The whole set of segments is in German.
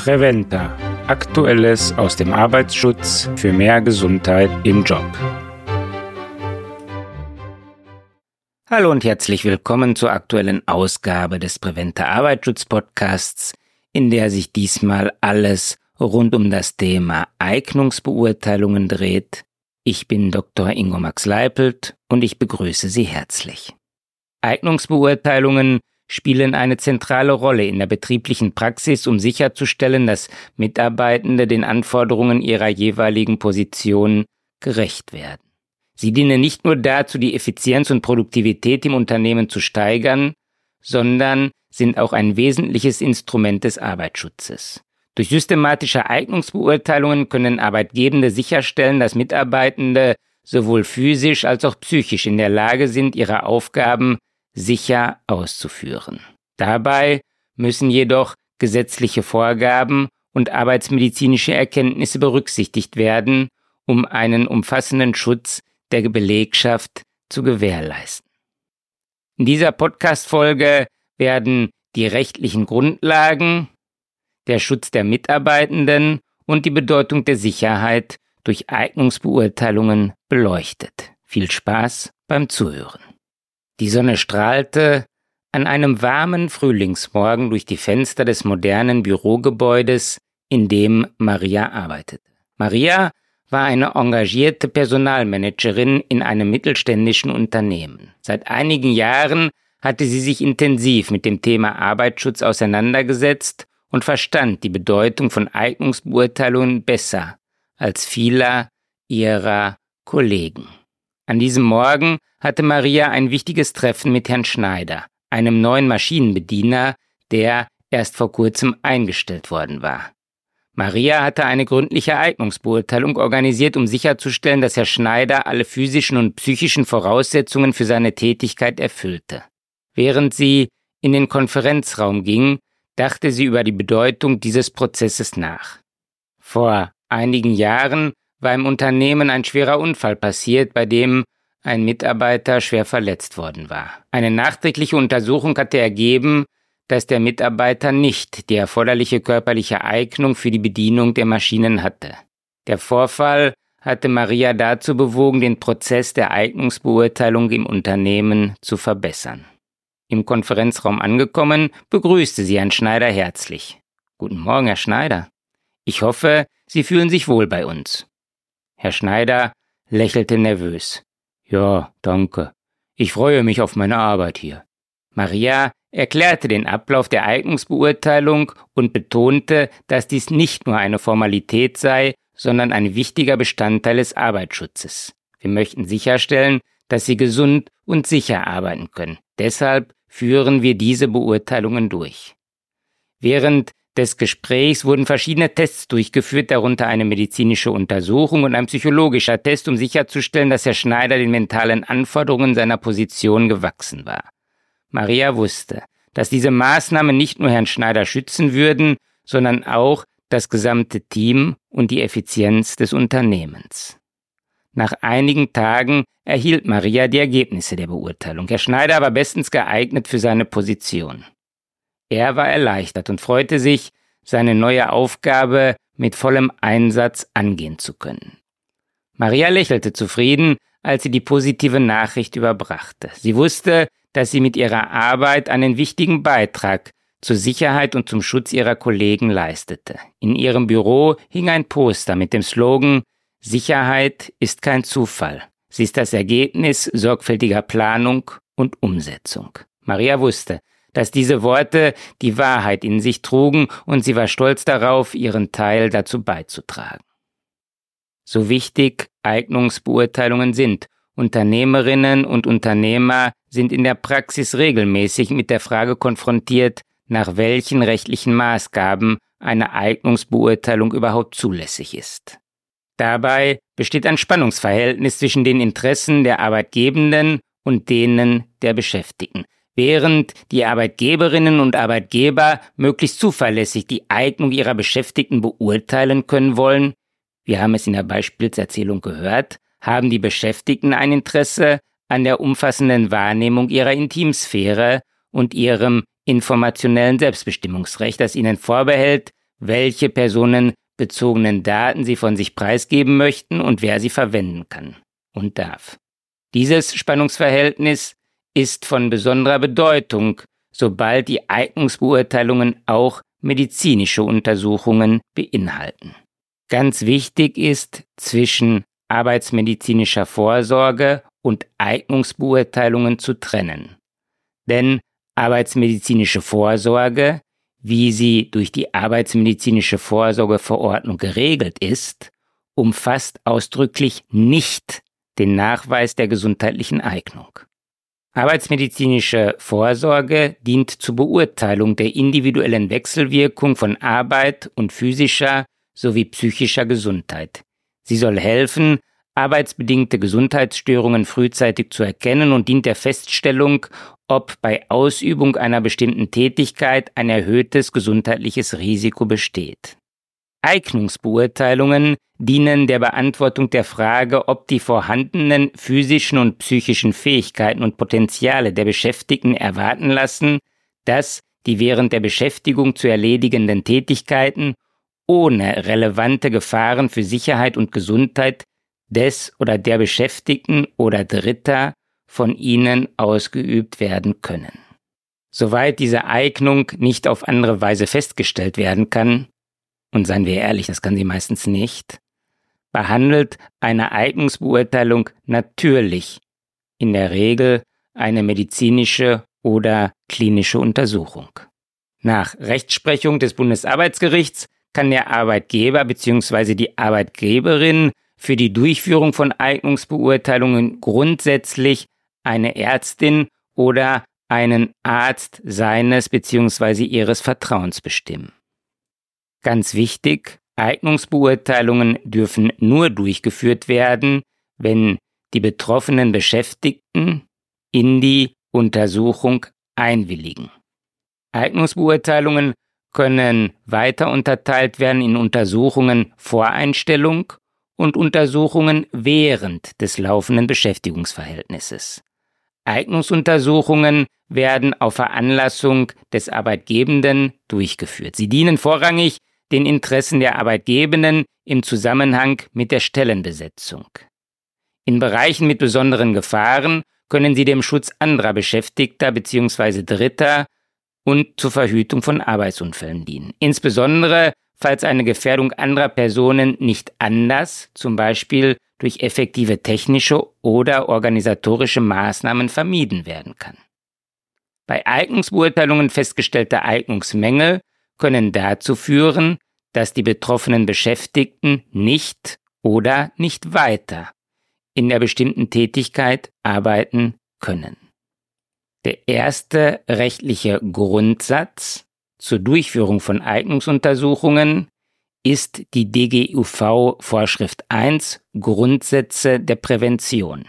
Preventa. Aktuelles aus dem Arbeitsschutz für mehr Gesundheit im Job. Hallo und herzlich willkommen zur aktuellen Ausgabe des Preventa Arbeitsschutz Podcasts, in der sich diesmal alles rund um das Thema Eignungsbeurteilungen dreht. Ich bin Dr. Ingo Max Leipelt und ich begrüße Sie herzlich. Eignungsbeurteilungen spielen eine zentrale Rolle in der betrieblichen Praxis, um sicherzustellen, dass Mitarbeitende den Anforderungen ihrer jeweiligen Position gerecht werden. Sie dienen nicht nur dazu, die Effizienz und Produktivität im Unternehmen zu steigern, sondern sind auch ein wesentliches Instrument des Arbeitsschutzes. Durch systematische Eignungsbeurteilungen können Arbeitgebende sicherstellen, dass Mitarbeitende sowohl physisch als auch psychisch in der Lage sind, ihre Aufgaben sicher auszuführen. Dabei müssen jedoch gesetzliche Vorgaben und arbeitsmedizinische Erkenntnisse berücksichtigt werden, um einen umfassenden Schutz der Belegschaft zu gewährleisten. In dieser Podcast-Folge werden die rechtlichen Grundlagen, der Schutz der Mitarbeitenden und die Bedeutung der Sicherheit durch Eignungsbeurteilungen beleuchtet. Viel Spaß beim Zuhören. Die Sonne strahlte an einem warmen Frühlingsmorgen durch die Fenster des modernen Bürogebäudes, in dem Maria arbeitete. Maria war eine engagierte Personalmanagerin in einem mittelständischen Unternehmen. Seit einigen Jahren hatte sie sich intensiv mit dem Thema Arbeitsschutz auseinandergesetzt und verstand die Bedeutung von Eignungsbeurteilungen besser als vieler ihrer Kollegen. An diesem Morgen hatte Maria ein wichtiges Treffen mit Herrn Schneider, einem neuen Maschinenbediener, der erst vor kurzem eingestellt worden war. Maria hatte eine gründliche Eignungsbeurteilung organisiert, um sicherzustellen, dass Herr Schneider alle physischen und psychischen Voraussetzungen für seine Tätigkeit erfüllte. Während sie in den Konferenzraum ging, dachte sie über die Bedeutung dieses Prozesses nach. Vor einigen Jahren war im Unternehmen ein schwerer Unfall passiert, bei dem ein Mitarbeiter schwer verletzt worden war. Eine nachträgliche Untersuchung hatte ergeben, dass der Mitarbeiter nicht die erforderliche körperliche Eignung für die Bedienung der Maschinen hatte. Der Vorfall hatte Maria dazu bewogen, den Prozess der Eignungsbeurteilung im Unternehmen zu verbessern. Im Konferenzraum angekommen, begrüßte sie Herrn Schneider herzlich. »Guten Morgen, Herr Schneider. Ich hoffe, Sie fühlen sich wohl bei uns.« Herr Schneider lächelte nervös. »Ja, danke. Ich freue mich auf meine Arbeit hier.« Maria erklärte den Ablauf der Eignungsbeurteilung und betonte, dass dies nicht nur eine Formalität sei, sondern ein wichtiger Bestandteil des Arbeitsschutzes. Wir möchten sicherstellen, dass Sie gesund und sicher arbeiten können. Deshalb führen wir diese Beurteilungen durch. Während des Gesprächs wurden verschiedene Tests durchgeführt, darunter eine medizinische Untersuchung und ein psychologischer Test, um sicherzustellen, dass Herr Schneider den mentalen Anforderungen seiner Position gewachsen war. Maria wusste, dass diese Maßnahmen nicht nur Herrn Schneider schützen würden, sondern auch das gesamte Team und die Effizienz des Unternehmens. Nach einigen Tagen erhielt Maria die Ergebnisse der Beurteilung. Herr Schneider war bestens geeignet für seine Position. Er war erleichtert und freute sich, seine neue Aufgabe mit vollem Einsatz angehen zu können. Maria lächelte zufrieden, als sie die positive Nachricht überbrachte. Sie wusste, dass sie mit ihrer Arbeit einen wichtigen Beitrag zur Sicherheit und zum Schutz ihrer Kollegen leistete. In ihrem Büro hing ein Poster mit dem Slogan »Sicherheit ist kein Zufall. Sie ist das Ergebnis sorgfältiger Planung und Umsetzung.« Maria wusste, dass diese Worte die Wahrheit in sich trugen und sie war stolz darauf, ihren Teil dazu beizutragen. So wichtig Eignungsbeurteilungen sind, Unternehmerinnen und Unternehmer sind in der Praxis regelmäßig mit der Frage konfrontiert, nach welchen rechtlichen Maßgaben eine Eignungsbeurteilung überhaupt zulässig ist. Dabei besteht ein Spannungsverhältnis zwischen den Interessen der Arbeitgebenden und denen der Beschäftigten. Während die Arbeitgeberinnen und Arbeitgeber möglichst zuverlässig die Eignung ihrer Beschäftigten beurteilen können wollen, wir haben es in der Beispielserzählung gehört, haben die Beschäftigten ein Interesse an der umfassenden Wahrnehmung ihrer Intimsphäre und ihrem informationellen Selbstbestimmungsrecht, das ihnen vorbehält, welche personenbezogenen Daten sie von sich preisgeben möchten und wer sie verwenden kann und darf. Dieses Spannungsverhältnis ist von besonderer Bedeutung, sobald die Eignungsbeurteilungen auch medizinische Untersuchungen beinhalten. Ganz wichtig ist, zwischen arbeitsmedizinischer Vorsorge und Eignungsbeurteilungen zu trennen. Denn arbeitsmedizinische Vorsorge, wie sie durch die Arbeitsmedizinische Vorsorgeverordnung geregelt ist, umfasst ausdrücklich nicht den Nachweis der gesundheitlichen Eignung. Arbeitsmedizinische Vorsorge dient zur Beurteilung der individuellen Wechselwirkung von Arbeit und physischer sowie psychischer Gesundheit. Sie soll helfen, arbeitsbedingte Gesundheitsstörungen frühzeitig zu erkennen und dient der Feststellung, ob bei Ausübung einer bestimmten Tätigkeit ein erhöhtes gesundheitliches Risiko besteht. Eignungsbeurteilungen dienen der Beantwortung der Frage, ob die vorhandenen physischen und psychischen Fähigkeiten und Potenziale der Beschäftigten erwarten lassen, dass die während der Beschäftigung zu erledigenden Tätigkeiten ohne relevante Gefahren für Sicherheit und Gesundheit des oder der Beschäftigten oder Dritter von ihnen ausgeübt werden können. Soweit diese Eignung nicht auf andere Weise festgestellt werden kann, und seien wir ehrlich, das kann sie meistens nicht, behandelt eine Eignungsbeurteilung natürlich in der Regel eine medizinische oder klinische Untersuchung. Nach Rechtsprechung des Bundesarbeitsgerichts kann der Arbeitgeber bzw. die Arbeitgeberin für die Durchführung von Eignungsbeurteilungen grundsätzlich eine Ärztin oder einen Arzt seines bzw. ihres Vertrauens bestimmen. Ganz wichtig, Eignungsbeurteilungen dürfen nur durchgeführt werden, wenn die betroffenen Beschäftigten in die Untersuchung einwilligen. Eignungsbeurteilungen können weiter unterteilt werden in Untersuchungen vor Einstellung und Untersuchungen während des laufenden Beschäftigungsverhältnisses. Eignungsuntersuchungen werden auf Veranlassung des Arbeitgebenden durchgeführt. Sie dienen vorrangig den Interessen der Arbeitgebenden im Zusammenhang mit der Stellenbesetzung. In Bereichen mit besonderen Gefahren können sie dem Schutz anderer Beschäftigter bzw. Dritter und zur Verhütung von Arbeitsunfällen dienen. Insbesondere, falls eine Gefährdung anderer Personen nicht anders, zum Beispiel durch effektive technische oder organisatorische Maßnahmen vermieden werden kann. Bei Eignungsbeurteilungen festgestellte Eignungsmängel können dazu führen, dass die betroffenen Beschäftigten nicht oder nicht weiter in der bestimmten Tätigkeit arbeiten können. Der erste rechtliche Grundsatz zur Durchführung von Eignungsuntersuchungen ist die DGUV-Vorschrift 1 Grundsätze der Prävention.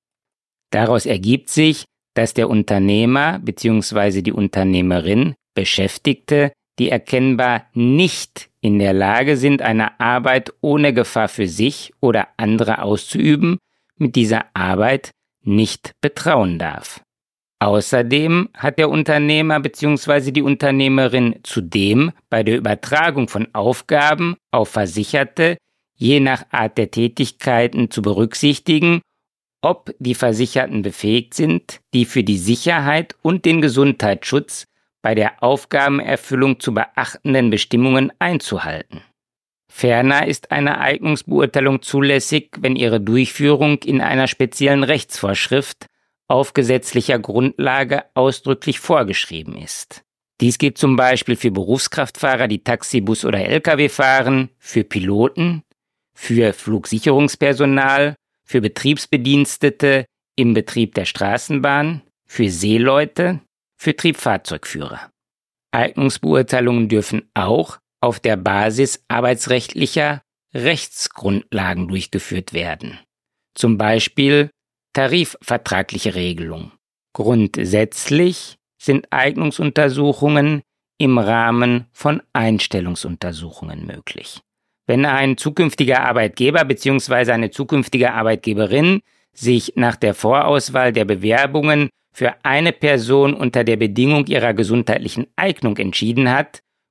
Daraus ergibt sich, dass der Unternehmer bzw. die Unternehmerin Beschäftigte, die erkennbar nicht in der Lage sind, eine Arbeit ohne Gefahr für sich oder andere auszuüben, mit dieser Arbeit nicht betrauen darf. Außerdem hat der Unternehmer bzw. die Unternehmerin zudem bei der Übertragung von Aufgaben auf Versicherte je nach Art der Tätigkeiten zu berücksichtigen, ob die Versicherten befähigt sind, die für die Sicherheit und den Gesundheitsschutz bei der Aufgabenerfüllung zu beachtenden Bestimmungen einzuhalten. Ferner ist eine Eignungsbeurteilung zulässig, wenn ihre Durchführung in einer speziellen Rechtsvorschrift auf gesetzlicher Grundlage ausdrücklich vorgeschrieben ist. Dies gilt zum Beispiel für Berufskraftfahrer, die Taxi, Bus oder Lkw fahren, für Piloten, für Flugsicherungspersonal, für Betriebsbedienstete im Betrieb der Straßenbahn, für Seeleute, für Triebfahrzeugführer. Eignungsbeurteilungen dürfen auch auf der Basis arbeitsrechtlicher Rechtsgrundlagen durchgeführt werden. Zum Beispiel tarifvertragliche Regelung. Grundsätzlich sind Eignungsuntersuchungen im Rahmen von Einstellungsuntersuchungen möglich. Wenn ein zukünftiger Arbeitgeber bzw. eine zukünftige Arbeitgeberin sich nach der Vorauswahl der Bewerbungen für eine Person unter der Bedingung ihrer gesundheitlichen Eignung entschieden hat,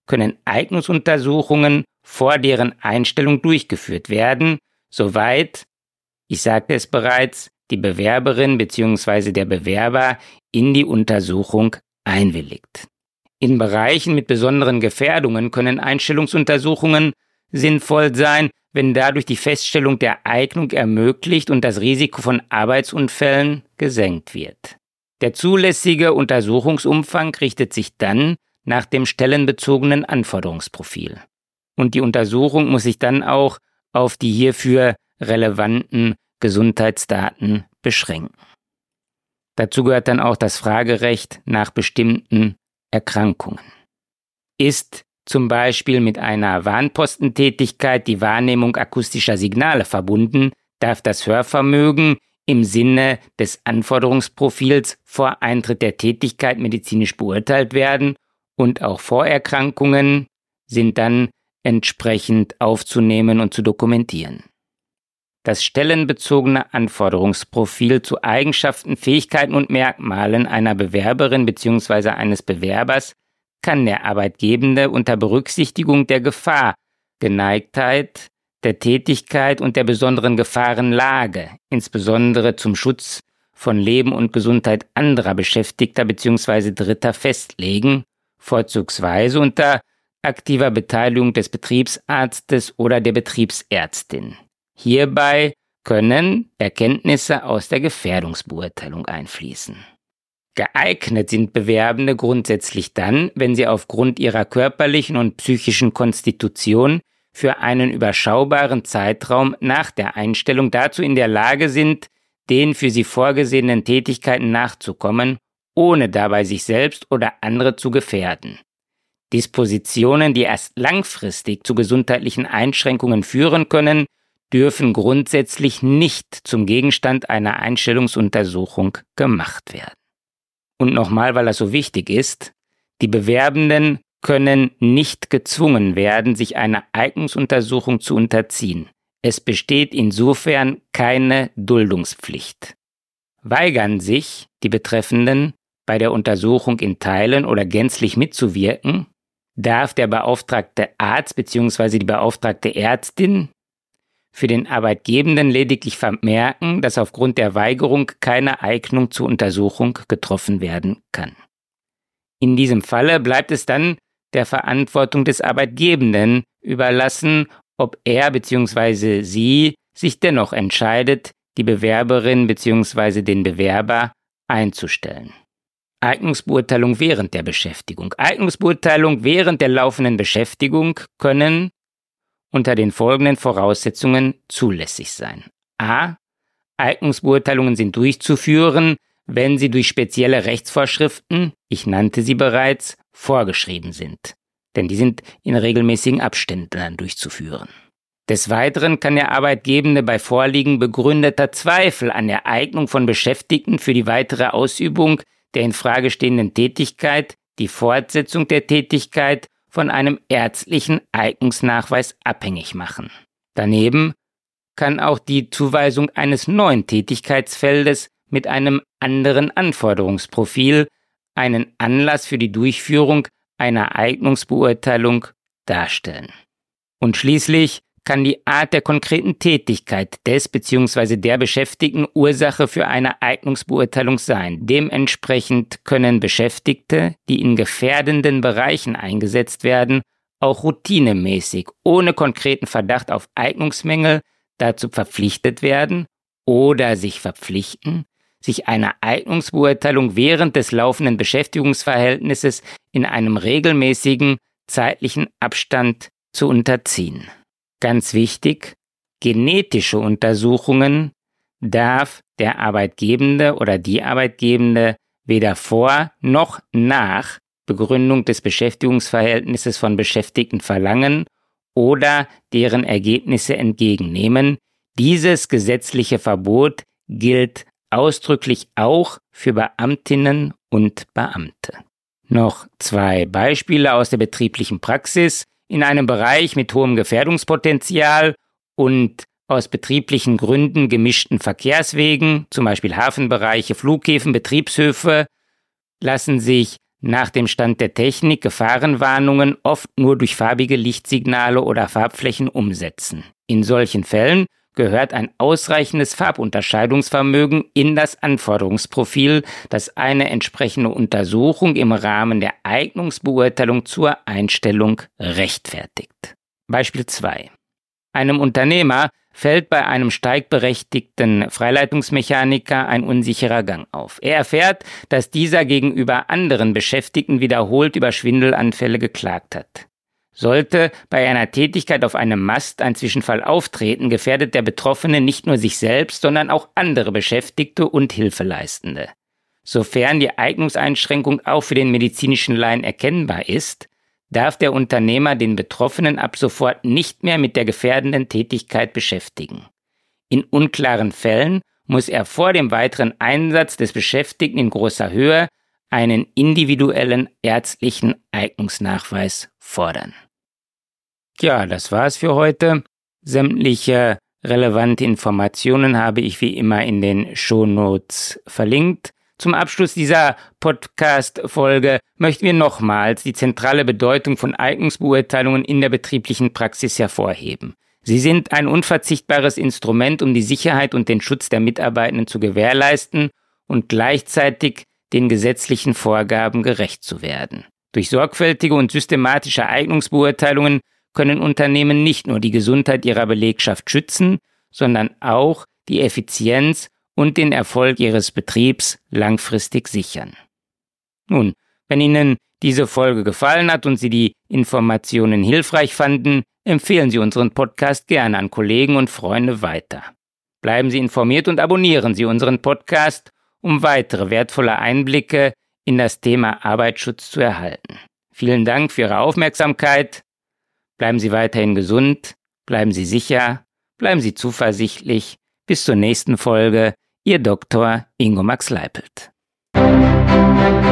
können Eignungsuntersuchungen vor deren Einstellung durchgeführt werden, soweit, ich sagte es bereits, die Bewerberin bzw. der Bewerber in die Untersuchung einwilligt. In Bereichen mit besonderen Gefährdungen können Einstellungsuntersuchungen sinnvoll sein, wenn dadurch die Feststellung der Eignung ermöglicht und das Risiko von Arbeitsunfällen gesenkt wird. Der zulässige Untersuchungsumfang richtet sich dann nach dem stellenbezogenen Anforderungsprofil. Und die Untersuchung muss sich dann auch auf die hierfür relevanten Gesundheitsdaten beschränken. Dazu gehört dann auch das Fragerecht nach bestimmten Erkrankungen. Ist zum Beispiel mit einer Warnpostentätigkeit die Wahrnehmung akustischer Signale verbunden, darf das Hörvermögen im Sinne des Anforderungsprofils vor Eintritt der Tätigkeit medizinisch beurteilt werden und auch Vorerkrankungen sind dann entsprechend aufzunehmen und zu dokumentieren. Das stellenbezogene Anforderungsprofil zu Eigenschaften, Fähigkeiten und Merkmalen einer Bewerberin bzw. eines Bewerbers kann der Arbeitgebende unter Berücksichtigung der Gefahr, Geneigtheit, der Tätigkeit und der besonderen Gefahrenlage, insbesondere zum Schutz von Leben und Gesundheit anderer Beschäftigter bzw. Dritter festlegen, vorzugsweise unter aktiver Beteiligung des Betriebsarztes oder der Betriebsärztin. Hierbei können Erkenntnisse aus der Gefährdungsbeurteilung einfließen. Geeignet sind Bewerbende grundsätzlich dann, wenn sie aufgrund ihrer körperlichen und psychischen Konstitution für einen überschaubaren Zeitraum nach der Einstellung dazu in der Lage sind, den für sie vorgesehenen Tätigkeiten nachzukommen, ohne dabei sich selbst oder andere zu gefährden. Dispositionen, die erst langfristig zu gesundheitlichen Einschränkungen führen können, dürfen grundsätzlich nicht zum Gegenstand einer Einstellungsuntersuchung gemacht werden. Und nochmal, weil das so wichtig ist, die Bewerbenden können nicht gezwungen werden, sich einer Eignungsuntersuchung zu unterziehen. Es besteht insofern keine Duldungspflicht. Weigern sich die Betreffenden, bei der Untersuchung in Teilen oder gänzlich mitzuwirken, darf der beauftragte Arzt bzw. die beauftragte Ärztin für den Arbeitgebenden lediglich vermerken, dass aufgrund der Weigerung keine Eignung zur Untersuchung getroffen werden kann. In diesem Falle bleibt es dann der Verantwortung des Arbeitgebenden überlassen, ob er bzw. sie sich dennoch entscheidet, die Bewerberin bzw. den Bewerber einzustellen. Eignungsbeurteilung während der Beschäftigung. Eignungsbeurteilung während der laufenden Beschäftigung können unter den folgenden Voraussetzungen zulässig sein. A. Eignungsbeurteilungen sind durchzuführen, wenn sie durch spezielle Rechtsvorschriften, ich nannte sie bereits, vorgeschrieben sind. Denn die sind in regelmäßigen Abständen dann durchzuführen. Des Weiteren kann der Arbeitgebende bei Vorliegen begründeter Zweifel an der Eignung von Beschäftigten für die weitere Ausübung der in Frage stehenden Tätigkeit die Fortsetzung der Tätigkeit von einem ärztlichen Eignungsnachweis abhängig machen. Daneben kann auch die Zuweisung eines neuen Tätigkeitsfeldes mit einem anderen Anforderungsprofil einen Anlass für die Durchführung einer Eignungsbeurteilung darstellen. Und schließlich kann die Art der konkreten Tätigkeit des bzw. der Beschäftigten Ursache für eine Eignungsbeurteilung sein. Dementsprechend können Beschäftigte, die in gefährdenden Bereichen eingesetzt werden, auch routinemäßig, ohne konkreten Verdacht auf Eignungsmängel, dazu verpflichtet werden oder sich verpflichten, sich einer Eignungsbeurteilung während des laufenden Beschäftigungsverhältnisses in einem regelmäßigen zeitlichen Abstand zu unterziehen. Ganz wichtig, genetische Untersuchungen darf der Arbeitgebende oder die Arbeitgebende weder vor noch nach Begründung des Beschäftigungsverhältnisses von Beschäftigten verlangen oder deren Ergebnisse entgegennehmen. Dieses gesetzliche Verbot gilt ausdrücklich auch für Beamtinnen und Beamte. Noch 2 Beispiele aus der betrieblichen Praxis. In einem Bereich mit hohem Gefährdungspotenzial und aus betrieblichen Gründen gemischten Verkehrswegen, zum Beispiel Hafenbereiche, Flughäfen, Betriebshöfe, lassen sich nach dem Stand der Technik Gefahrenwarnungen oft nur durch farbige Lichtsignale oder Farbflächen umsetzen. In solchen Fällen gehört ein ausreichendes Farbunterscheidungsvermögen in das Anforderungsprofil, das eine entsprechende Untersuchung im Rahmen der Eignungsbeurteilung zur Einstellung rechtfertigt. Beispiel 2. Einem Unternehmer fällt bei einem steigberechtigten Freileitungsmechaniker ein unsicherer Gang auf. Er erfährt, dass dieser gegenüber anderen Beschäftigten wiederholt über Schwindelanfälle geklagt hat. Sollte bei einer Tätigkeit auf einem Mast ein Zwischenfall auftreten, gefährdet der Betroffene nicht nur sich selbst, sondern auch andere Beschäftigte und Hilfeleistende. Sofern die Eignungseinschränkung auch für den medizinischen Laien erkennbar ist, darf der Unternehmer den Betroffenen ab sofort nicht mehr mit der gefährdenden Tätigkeit beschäftigen. In unklaren Fällen muss er vor dem weiteren Einsatz des Beschäftigten in großer Höhe einen individuellen ärztlichen Eignungsnachweis fordern. Ja, das war's für heute. Sämtliche relevante Informationen habe ich wie immer in den Shownotes verlinkt. Zum Abschluss dieser Podcast-Folge möchten wir nochmals die zentrale Bedeutung von Eignungsbeurteilungen in der betrieblichen Praxis hervorheben. Sie sind ein unverzichtbares Instrument, um die Sicherheit und den Schutz der Mitarbeitenden zu gewährleisten und gleichzeitig den gesetzlichen Vorgaben gerecht zu werden. Durch sorgfältige und systematische Eignungsbeurteilungen können Unternehmen nicht nur die Gesundheit ihrer Belegschaft schützen, sondern auch die Effizienz und den Erfolg Ihres Betriebs langfristig sichern. Nun, wenn Ihnen diese Folge gefallen hat und Sie die Informationen hilfreich fanden, empfehlen Sie unseren Podcast gerne an Kollegen und Freunde weiter. Bleiben Sie informiert und abonnieren Sie unseren Podcast, um weitere wertvolle Einblicke in das Thema Arbeitsschutz zu erhalten. Vielen Dank für Ihre Aufmerksamkeit. Bleiben Sie weiterhin gesund, bleiben Sie sicher, bleiben Sie zuversichtlich. Bis zur nächsten Folge. Ihr Dr. Ingo Max Leipelt.